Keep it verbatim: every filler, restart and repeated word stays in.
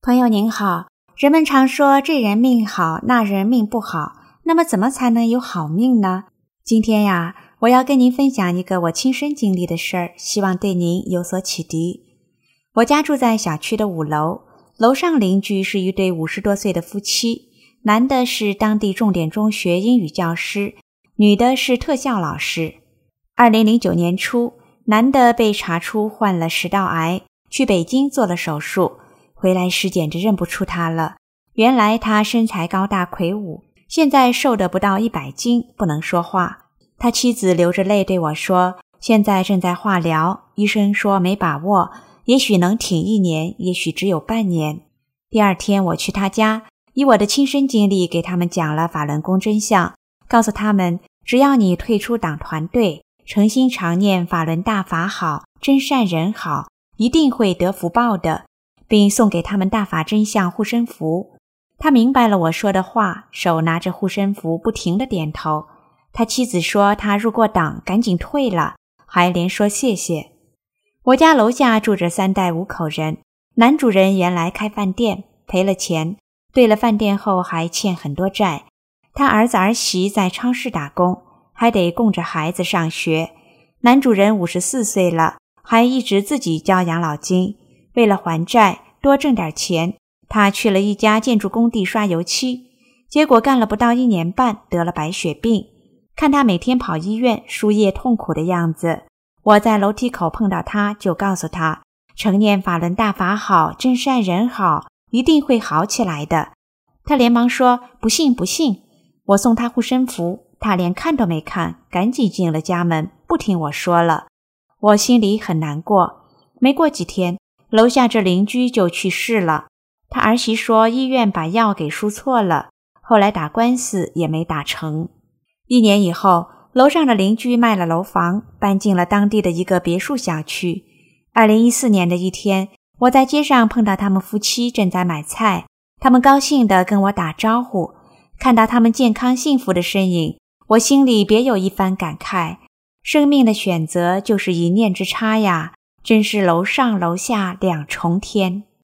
朋友您好，人们常说这人命好，那人命不好，那么怎么才能有好命呢？今天呀，我要跟您分享一个我亲身经历的事儿，希望对您有所启迪。我家住在小区的五楼，楼上邻居是一对五十多岁的夫妻，男的是当地重点中学英语教师，女的是特效老师。二零零九年初，男的被查出患了食道癌，去北京做了手术，回来时简直认不出他了。原来他身材高大魁梧，现在瘦得不到一百斤，不能说话。他妻子流着泪对我说，现在正在化疗，医生说没把握，也许能挺一年，也许只有半年。第二天我去他家，以我的亲身经历给他们讲了法轮功真相，告诉他们只要你退出党团队，诚心常念法轮大法好，真善人好，一定会得福报的，并送给他们大法真相护身符。他明白了我说的话，手拿着护身符不停地点头。他妻子说他入过党，赶紧退了，还连说谢谢。我家楼下住着三代五口人，男主人原来开饭店，赔了钱，兑了饭店后还欠很多债。他儿子儿媳在超市打工，还得供着孩子上学。男主人五十四岁了，还一直自己交养老金。为了还债，多挣点钱，他去了一家建筑工地刷油漆，结果干了不到一年半，得了白血病。看他每天跑医院，输液痛苦的样子，我在楼梯口碰到他，就告诉他，诚念法轮大法好，真善人好，一定会好起来的。他连忙说不信不信。我送他护身符，他连看都没看，赶紧进了家门，不听我说了。我心里很难过。没过几天，楼下这邻居就去世了。他儿媳说医院把药给输错了，后来打官司也没打成。一年以后，楼上的邻居卖了楼房，搬进了当地的一个别墅小区。二零一四年的一天，我在街上碰到他们夫妻正在买菜，他们高兴地跟我打招呼，看到他们健康幸福的身影，我心里别有一番感慨。生命的选择就是一念之差呀，真是楼上楼下两重天。